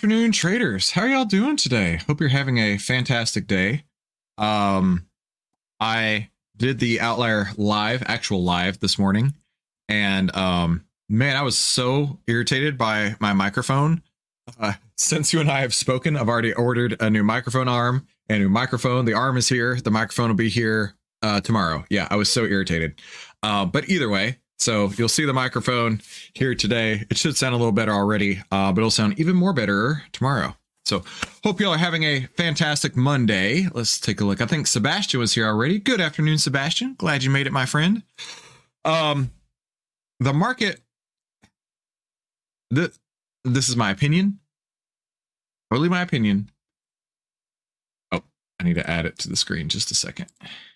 afternoon, traders. How are y'all doing today? Hope you're having a fantastic day. I did the Outlier actual live this morning, and man, I was so irritated by my microphone. Since you and I have spoken, I've already ordered a new microphone arm, a new microphone. The arm is here. The microphone will be here tomorrow. Yeah, I was so irritated. But either way, so you'll see the microphone here today. It should sound a little better already, but it'll sound even more better tomorrow. So hope y'all are having a fantastic Monday. Let's take a look. I think Sebastian was here already. Good afternoon, Sebastian. Glad you made it, my friend. The market, this is my opinion. Totally my opinion. Oh, I need to add it to the screen. Just a second.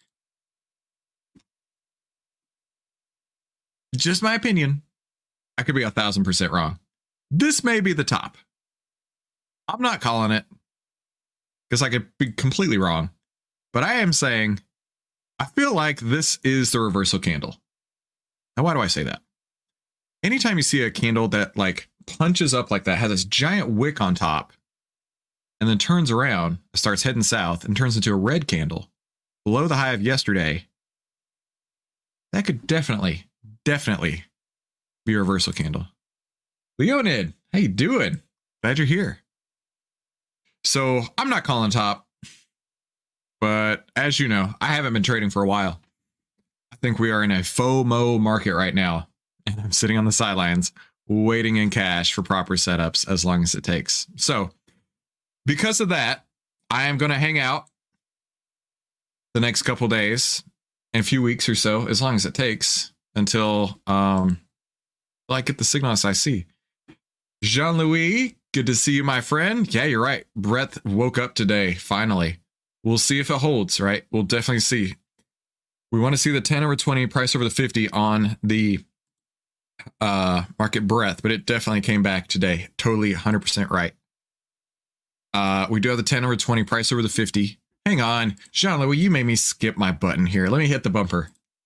Just my opinion. I could be 1,000% wrong. This may be the top. I'm not calling it because I could be completely wrong, but I am saying I feel like this is the reversal candle. Now, why do I say that? Anytime you see a candle that like punches up like that, has this giant wick on top, and then turns around, starts heading south, and turns into a red candle below the high of yesterday, that could definitely be a reversal candle. Leonid, how you doing? Glad you're here. So I'm not calling top, but as you know, I haven't been trading for a while. I think we are in a FOMO market right now, and I'm sitting on the sidelines waiting in cash for proper setups as long as it takes. So because of that, I am going to hang out the next couple days and a few weeks or so, as long as it takes, until I get the signals I see. Jean-Louis, good to see you, my friend. Yeah, you're right. Breath woke up today, finally. We'll see if it holds, right? We'll definitely see. We want to see the 10 over 20 price over the 50 on the market breadth, but it definitely came back today. Totally 100% right. We do have the 10 over 20 price over the 50. Hang on. Jean-Louis, you made me skip my button here. Let me hit the bumper.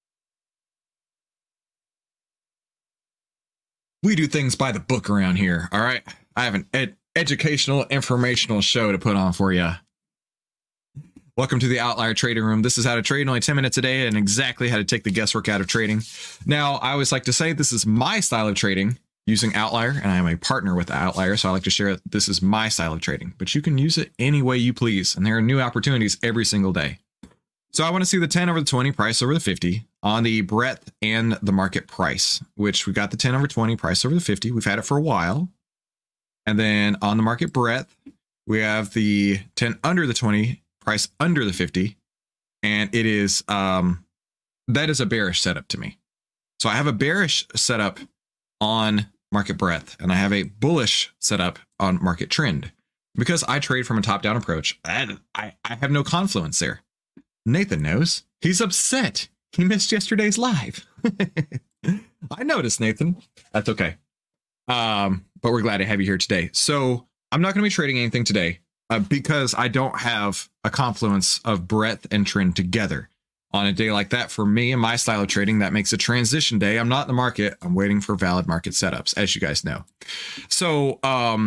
We do things by the book around here, all right? I have an educational, informational show to put on for you. Welcome to the Outlier Trading Room. This is how to trade in only 10 minutes a day and exactly how to take the guesswork out of trading. Now, I always like to say this is my style of trading using Outlier, and I am a partner with Outlier, so I like to share this is my style of trading. But you can use it any way you please, and there are new opportunities every single day. So I want to see the 10 over the 20 price over the 50 on the breadth and the market price, which we got the 10 over 20 price over the 50. We've had it for a while. And then on the market breadth, we have the 10 under the 20 price under the 50. And it is, that is a bearish setup to me. So I have a bearish setup on market breadth, and I have a bullish setup on market trend because I trade from a top-down approach. And I have no confluence there. Nathan knows. He's upset. He missed yesterday's live. I noticed, Nathan. That's okay. But we're glad to have you here today. So I'm not going to be trading anything today because I don't have a confluence of breadth and trend together. On a day like that, for me and my style of trading, that makes a transition day. I'm not in the market. I'm waiting for valid market setups, as you guys know. So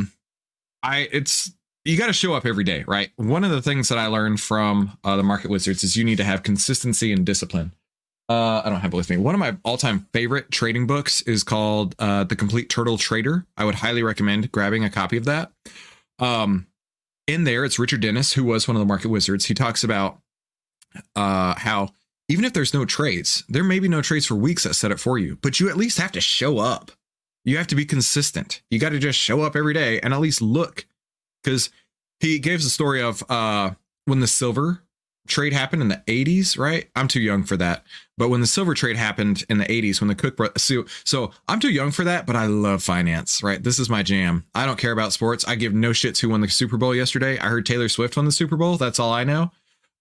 you got to show up every day, right? One of the things that I learned from the Market Wizards is you need to have consistency and discipline. I don't have it with me. One of my all-time favorite trading books is called The Complete Turtle Trader. I would highly recommend grabbing a copy of that. In there, it's Richard Dennis, who was one of the Market Wizards. He talks about how even if there's no trades, there may be no trades for weeks that set up for you, but you at least have to show up. You have to be consistent. You got to just show up every day and at least look. Because he gives the story of when the silver trade happened in the 80s, right? I'm too young for that. But when the silver trade happened in the 80s, when the Cook brothers, so I'm too young for that, but I love finance, right? This is my jam. I don't care about sports. I give no shits who won the Super Bowl yesterday. I heard Taylor Swift won the Super Bowl. That's all I know.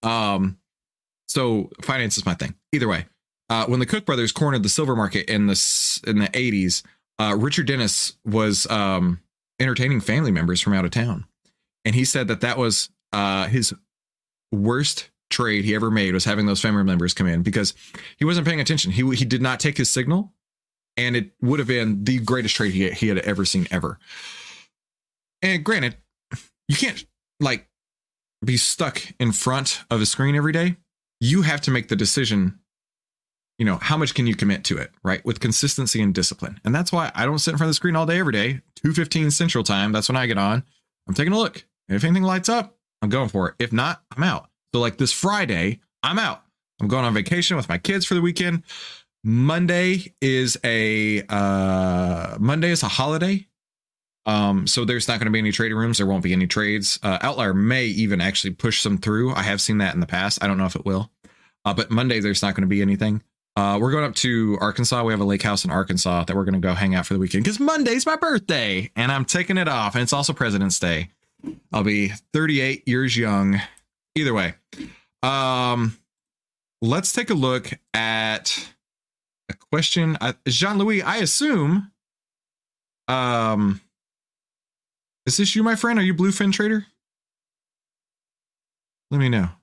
So finance is my thing. Either way, when the Cook brothers cornered the silver market in the 80s, Richard Dennis was entertaining family members from out of town. And he said that was his worst trade he ever made, was having those family members come in because he wasn't paying attention. He did not take his signal, and it would have been the greatest trade he had ever seen ever. And granted, you can't like be stuck in front of a screen every day. You have to make the decision, you know, how much can you commit to it, right? With consistency and discipline. And that's why I don't sit in front of the screen all day, every day. 2:15 Central Time. That's when I get on. I'm taking a look. If anything lights up, I'm going for it. If not, I'm out. So like this Friday, I'm out. I'm going on vacation with my kids for the weekend. Monday is a holiday. So there's not going to be any trading rooms. There won't be any trades. Outlier may even actually push some through. I have seen that in the past. I don't know if it will. But Monday, there's not going to be anything. We're going up to Arkansas. We have a lake house in Arkansas that we're going to go hang out for the weekend because Monday's my birthday and I'm taking it off. And it's also President's Day. I'll be 38 years young. Either way. Let's take a look at a question. Jean-Louis, I assume. Is this you, my friend? Are you Bluefin Trader? Let me know.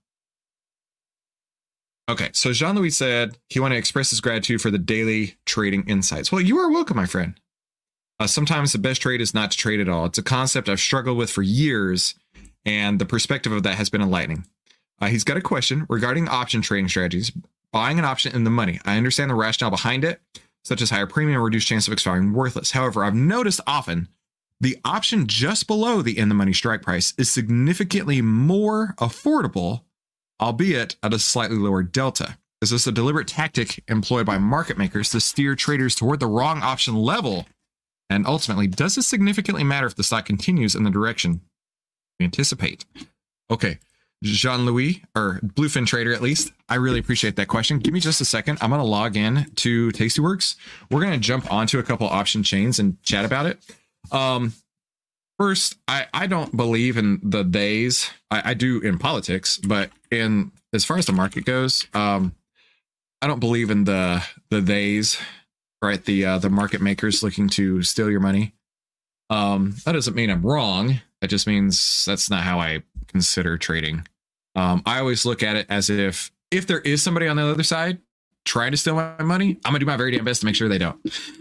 Okay, so Jean-Louis said he wanted to express his gratitude for the daily trading insights. Well, you are welcome, my friend. Sometimes the best trade is not to trade at all. It's a concept I've struggled with for years, and the perspective of that has been enlightening. He's got a question regarding option trading strategies. Buying an option in the money. I understand the rationale behind it, such as higher premium, reduced chance of expiring worthless. However, I've noticed often the option just below the in the money strike price is significantly more affordable, albeit at a slightly lower delta. Is this a deliberate tactic employed by market makers to steer traders toward the wrong option level? And ultimately, does this significantly matter if the stock continues in the direction we anticipate? Okay, Jean-Louis, or Bluefin Trader at least, I really appreciate that question. Give me just a second. I'm going to log in to Tastyworks. We're going to jump onto a couple option chains and chat about it. First, I don't believe in the days. I do in politics, but in as far as the market goes, I don't believe in the days, right? The market makers looking to steal your money. That doesn't mean I'm wrong. That just means that's not how I consider trading. I always look at it as if there is somebody on the other side trying to steal my money, I'm gonna do my very damn best to make sure they don't.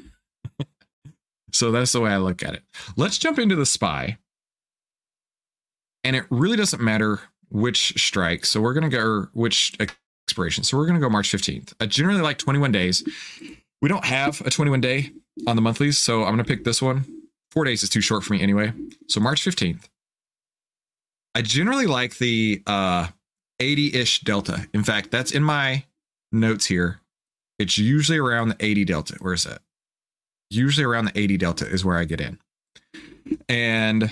So that's the way I look at it. Let's jump into the SPY. And it really doesn't matter which strike. So we're going to go, which expiration. So we're going to go March 15th. I generally like 21 days. We don't have a 21 day on the monthlies. So I'm going to pick this one. 4 days is too short for me anyway. So March 15th. I generally like the 80-ish delta. In fact, that's in my notes here. It's usually around the 80 delta. Where is that? Usually around the 80 delta is where I get in. And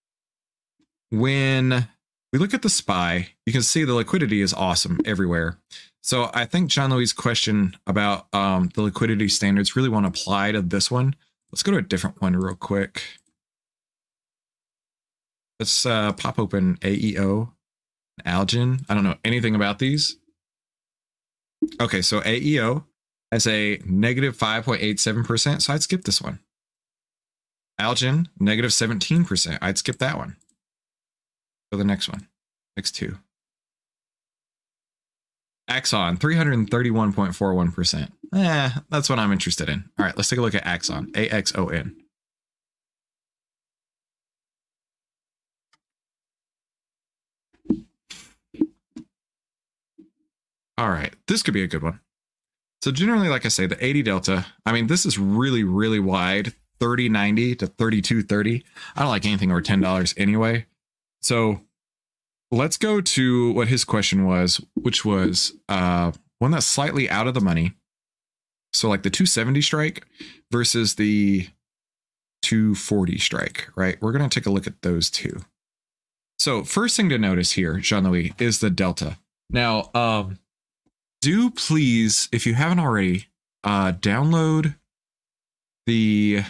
when we look at the SPY, you can see the liquidity is awesome everywhere. So I think Jean-Louis' question about the liquidity standards really want to apply to this one. Let's go to a different one real quick. Let's pop open AEO, Algin. I don't know anything about these. Okay, so AEO has a negative 5.87%, so I'd skip this one. Algin, negative 17%. I'd skip that one. So the next one, next two. Axon, 331.41%. That's what I'm interested in. All right, let's take a look at Axon, AXON. All right, this could be a good one. So generally, like I say, the 80 delta, I mean, this is really, really wide, 30.90 to 32.30. I don't like anything over $10 anyway. So let's go to what his question was, which was one that's slightly out of the money. So like the 270 strike versus the 240 strike, right? We're going to take a look at those two. So first thing to notice here, Jean-Louis, is the delta. Now, do please, if you haven't already, download the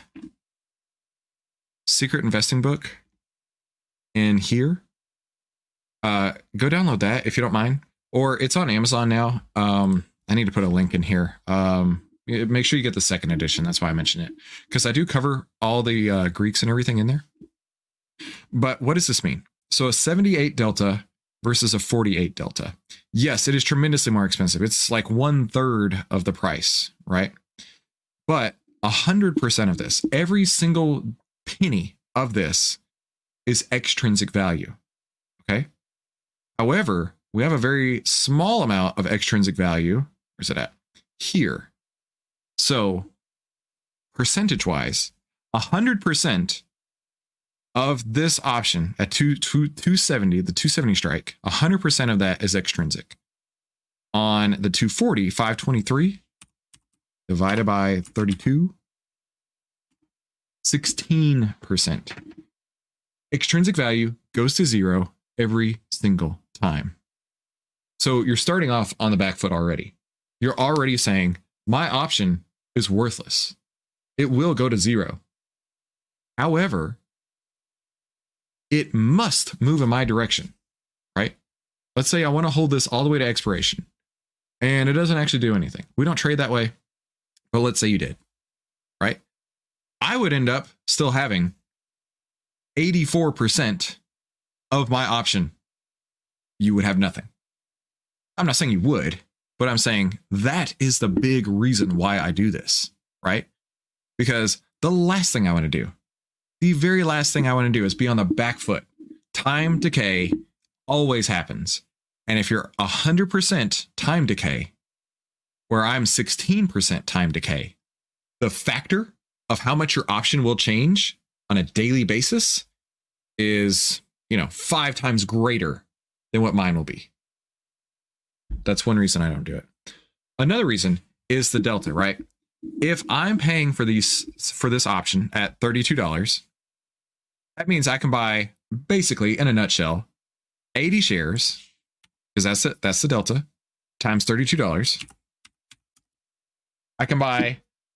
Secret Investing book in here. Go download that if you don't mind, or it's on Amazon now. I need to put a link in here. Make sure you get the second edition. That's why I mentioned it, because I do cover all the Greeks and everything in there. But what does this mean? So a 78 delta versus a 48 delta. Yes, it is tremendously more expensive. It's like 1/3 of the price, right? But 100% of this, every single penny of this is extrinsic value. Okay. However, we have a very small amount of extrinsic value. Where's it at? Here. So percentage wise, 100% of this option at 270, the 270 strike, 100% of that is extrinsic. On the 240, 523 divided by 32, 16%. Extrinsic value goes to zero every single time. So you're starting off on the back foot already. You're already saying, my option is worthless. It will go to zero. However, it must move in my direction, right? Let's say I want to hold this all the way to expiration and it doesn't actually do anything. We don't trade that way, but let's say you did, right? I would end up still having 84% of my option. You would have nothing. I'm not saying you would, but I'm saying that is the big reason why I do this, right? Because the last thing I want to do, the very last thing I want to do is be on the back foot. Time decay always happens. And if you're 100% time decay, where I'm 16% time decay, the factor of how much your option will change on a daily basis is, 5 times greater than what mine will be. That's one reason I don't do it. Another reason is the delta, right? If I'm paying for this option at $32, that means I can buy, basically, in a nutshell, 80 shares, because that's the delta, times $32. I can buy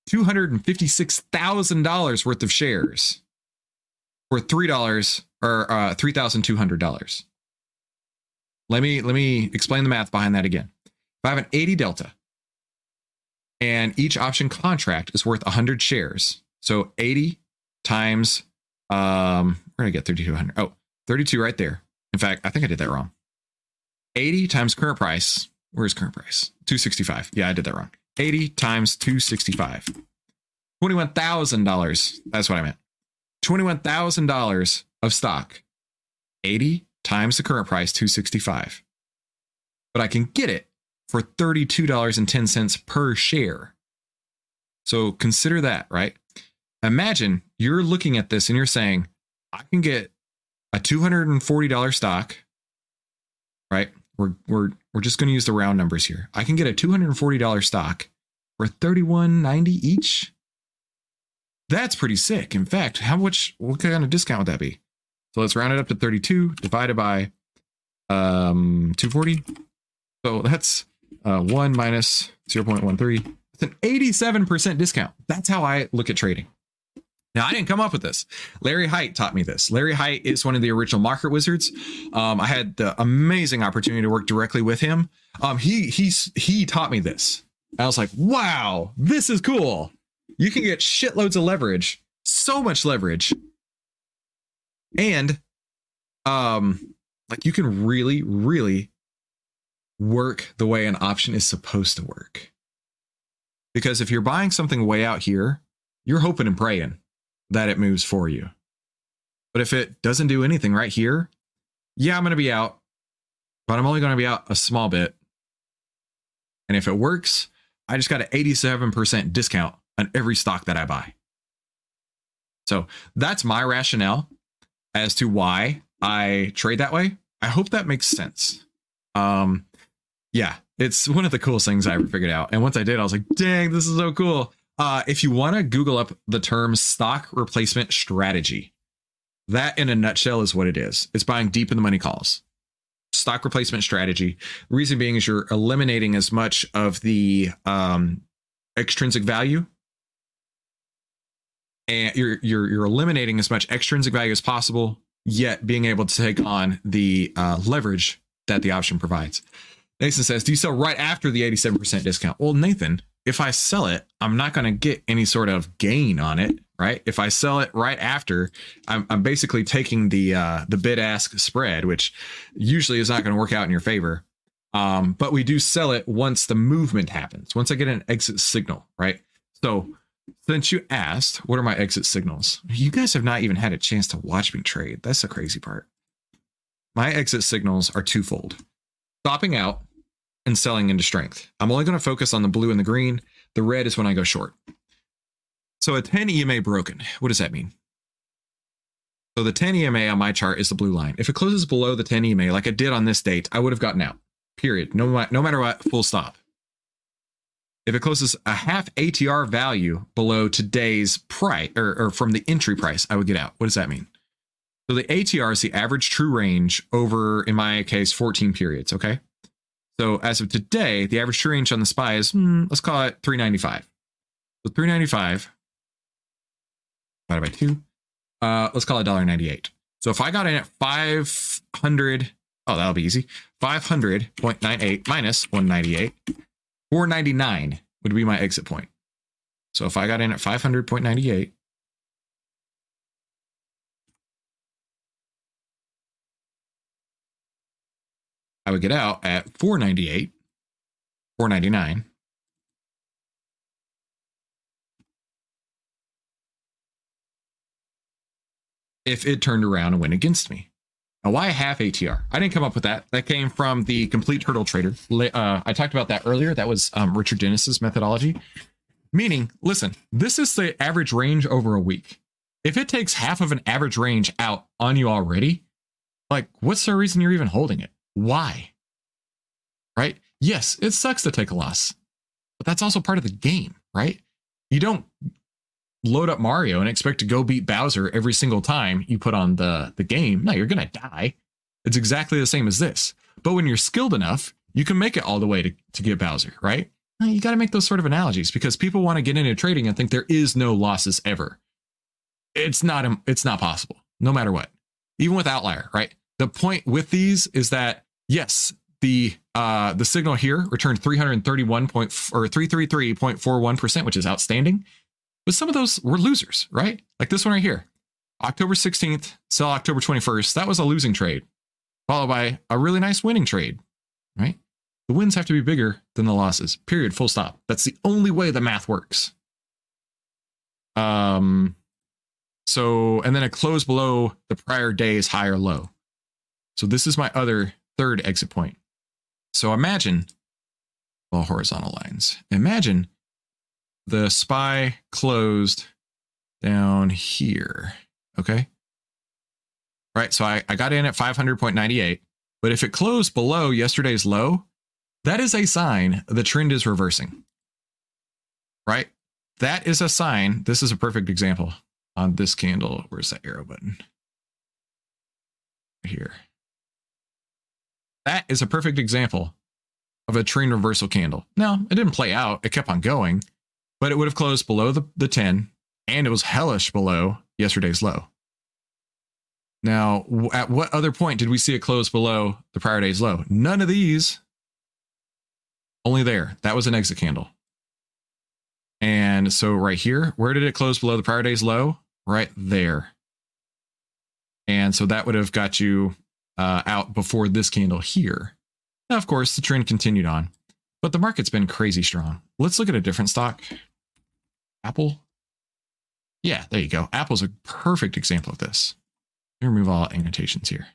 $256,000 worth of shares for $3 or $3,200. Let me explain the math behind that again. If I have an 80 delta and each option contract is worth 100 shares, so 80 times where did I get 3,200? Oh, 32 right there. In fact, I think I did that wrong. 80 times current price. Where's current price? 265. Yeah, I did that wrong. 80 times 265. $21,000. That's what I meant. $21,000 of stock. 80 times the current price, 265. But I can get it for $32.10 per share. So consider that, right? Imagine you're looking at this and you're saying, I can get a $240 stock, right? We're just going to use the round numbers here. I can get a $240 stock for $31.90 each. That's pretty sick. In fact, what kind of discount would that be? So let's round it up to 32 divided by 240. So that's 1 minus 0.13. It's an 87% discount. That's how I look at trading. Now, I didn't come up with this. Larry Hite taught me this. Larry Hite is one of the original market wizards. I had the amazing opportunity to work directly with him. He taught me this. I was like, wow, this is cool. You can get shitloads of leverage, so much leverage. And you can really, really work the way an option is supposed to work. Because if you're buying something way out here, you're hoping and praying that it moves for you. But if it doesn't do anything right here, yeah, I'm going to be out, but I'm only going to be out a small bit. And if it works, I just got an 87% discount on every stock that I buy. So that's my rationale as to why I trade that way. I hope that makes sense. Yeah, it's one of the coolest things I ever figured out. And once I did, I was like, dang, this is so cool. If you want to Google up the term stock replacement strategy, that in a nutshell is what it is. It's buying deep in the money calls. Stock replacement strategy. The reason being is you're eliminating as much of the extrinsic value, and you're eliminating as much extrinsic value as possible, yet being able to take on the leverage that the option provides. Nathan says, do you sell right after the 87% discount? Well, Nathan, if I sell it, I'm not going to get any sort of gain on it, right? If I sell it right after, I'm basically taking the bid-ask spread, which usually is not going to work out in your favor. But we do sell it once the movement happens, once I get an exit signal, right? So Since you asked, what are my exit signals? You guys have not even had a chance to watch me trade. That's the crazy part. My exit signals are twofold. Stopping out and selling into strength. I'm only going to focus on the blue and the green. The red is when I go short. So a 10 EMA broken. What does that mean? So the 10 EMA on my chart is the blue line. If it closes below the 10 EMA, like it did on this date, I would have gotten out. Period. No matter what, full stop. If it closes a half ATR value below today's price or from the entry price, I would get out. What does that mean? So the ATR is the average true range over, in my case, 14 periods. Okay. So as of today, the average true range on the SPY is, let's call it 395. So 395 divided by 2, let's call it $1.98. So if I got in at 500, oh, that'll be easy. 500.98 minus 198, 499 would be my exit point. So if I got in at 500.98, I would get out at 498, 499. If it turned around and went against me. Now, why a half ATR? I didn't come up with that. That came from the Complete Turtle Trader. I talked about that earlier. That was Richard Dennis's methodology. Meaning, listen, this is the average range over a week. If it takes half of an average range out on you already, like, what's the reason you're even holding it? Why? Right? Yes, it sucks to take a loss, but that's also part of the game, right? You don't load up Mario and expect to go beat Bowser every single time you put on the game. No, you're going to die. It's exactly the same as this. But when you're skilled enough, you can make it all the way to get Bowser, right? You got to make those sort of analogies because people want to get into trading and think there is no losses ever. It's not possible, no matter what. Even with Outlier, right? The point with these is that, yes, the signal here returned 333.41%, which is outstanding. But some of those were losers, right? Like this one right here. October 16th, sell October 21st. That was a losing trade, followed by a really nice winning trade, right? The wins have to be bigger than the losses, period, full stop. That's the only way the math works. And then it closed below the prior day's high or low. So this is my other third exit point. So imagine, well, horizontal lines. Imagine the SPY closed down here. Okay. Right. So I got in at 500.98, but if it closed below yesterday's low, that is a sign the trend is reversing. Right. That is a sign. This is a perfect example on this candle. Where's that arrow button? Right here. That is a perfect example of a trend reversal candle. Now, it didn't play out. It kept on going. But it would have closed below the 10, and it was hellish below yesterday's low. Now, at what other point did we see it close below the prior day's low? None of these. Only there. That was an exit candle. And so right here, where did it close below the prior day's low? Right there. And so that would have got you out before this candle here. Now, of course, the trend continued on. But the market's been crazy strong. Let's look at a different stock. Apple. Yeah, there you go. Apple's a perfect example of this. Let me remove all annotations here.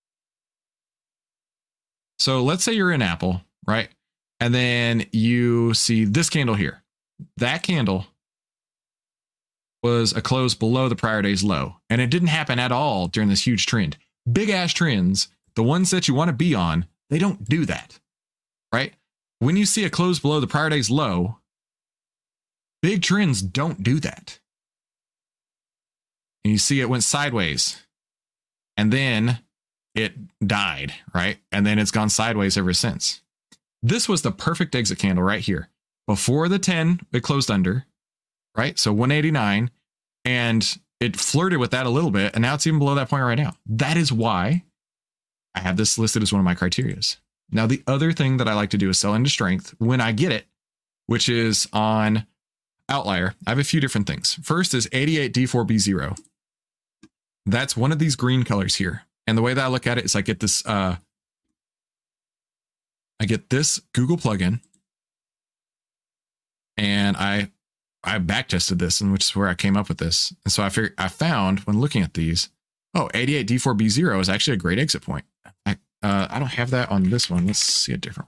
So let's say you're in Apple, right? And then you see this candle here. That candle was a close below the prior day's low. And it didn't happen at all during this huge trend. Big ass trends, the ones that you want to be on, they don't do that, right? When you see a close below the prior day's low, big trends don't do that. And you see it went sideways and then it died, right? And then it's gone sideways ever since. This was the perfect exit candle right here. Before the 10, it closed under, right? So 189, and it flirted with that a little bit, and now it's even below that point right now. That is why I have this listed as one of my criterias. Now, the other thing that I like to do is sell into strength when I get it, which is on Outlier. I have a few different things. First is 88D4B0. That's one of these green colors here. And the way that I look at it is I get this Google plugin, and I I back tested this, and which is where I came up with this. And so I found when looking at these, 88 D4B0 is actually a great exit point. I don't have that on this one. Let's see a different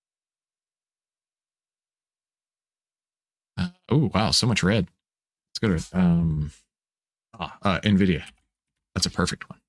one. Oh wow, so much red. Let's go to NVIDIA. That's a perfect one.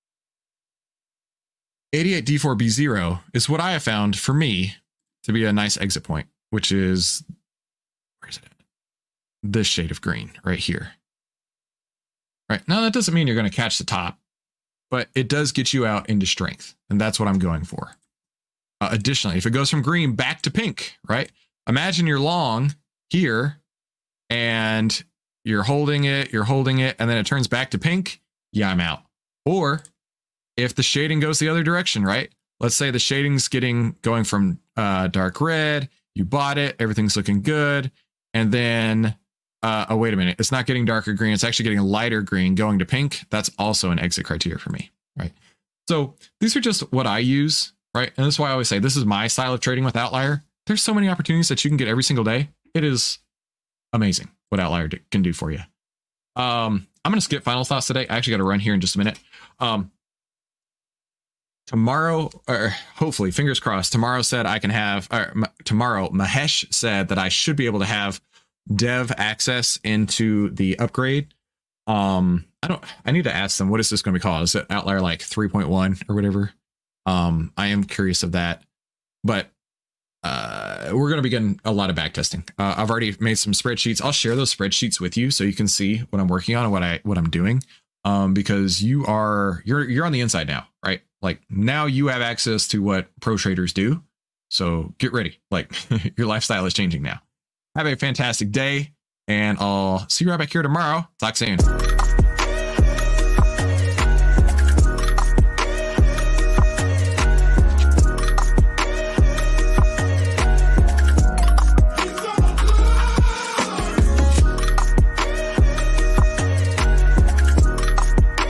88 D4B0 is what I have found for me to be a nice exit point, which is, where is it at? This shade of green right here. Right now, that doesn't mean you're going to catch the top, but it does get you out into strength, and that's what I'm going for. Additionally, if it goes from green back to pink, right? Imagine you're long here, and you're holding it, and then it turns back to pink. Yeah, I'm out. Or if the shading goes the other direction, right? Let's say the shading's going from dark red, you bought it, everything's looking good. And then, oh, wait a minute. It's not getting darker green. It's actually getting a lighter green going to pink. That's also an exit criteria for me, right? So these are just what I use, right? And that's why I always say this is my style of trading with Outlier. There's so many opportunities that you can get every single day. It is amazing what Outlier can do for you. I'm going to skip final thoughts today. I actually got to run here in just a minute. Tomorrow, or hopefully, fingers crossed, tomorrow said I can have, tomorrow Mahesh said that I should be able to have dev access into the upgrade. I need to ask them, what is this going to be called? Is it Outlier like 3.1 or whatever? I am curious of that, but we're going to be getting a lot of back testing. I've already made some spreadsheets. I'll share those spreadsheets with you so you can see what I'm working on and what I'm doing. Because you're on the inside now, right? Like now you have access to what pro traders do. So get ready. Like your lifestyle is changing now. Have a fantastic day, and I'll see you right back here tomorrow. Talk soon.